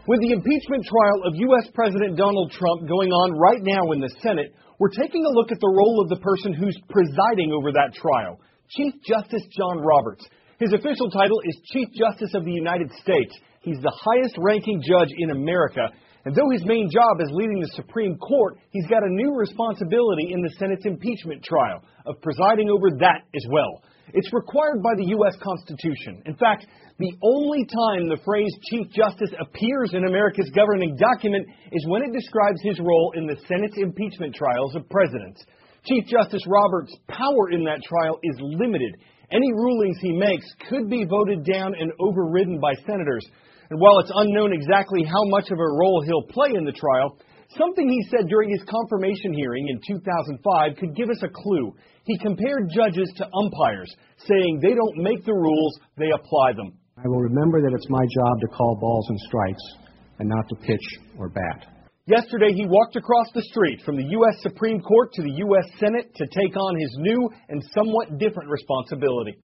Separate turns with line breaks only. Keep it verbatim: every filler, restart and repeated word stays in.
With the impeachment trial of U S President Donald Trump going on right now in the Senate, we're taking a look at the role of the person who's presiding over that trial, Chief Justice John Roberts. His official title is Chief Justice of the United States. He's the highest-ranking judge in America. And though his main job is leading the Supreme Court, he's got a new responsibility in the Senate's impeachment trial of presiding over that as well. It's required by the U S Constitution. In fact, the only time the phrase Chief Justice appears in America's governing document is when it describes his role in the Senate's impeachment trials of presidents. Chief Justice Roberts' power in that trial is limited. Any rulings he makes could be voted down and overridden by senators. And while it's unknown exactly how much of a role he'll play in the trial, something he said during his confirmation hearing in two thousand five could give us a clue. He compared judges to umpires, saying they don't make the rules, they apply them.
I will remember that it's my job to call balls and strikes and not to pitch or bat.
Yesterday, he walked across the street from the U S Supreme Court to the U S Senate to take on his new and somewhat different responsibility.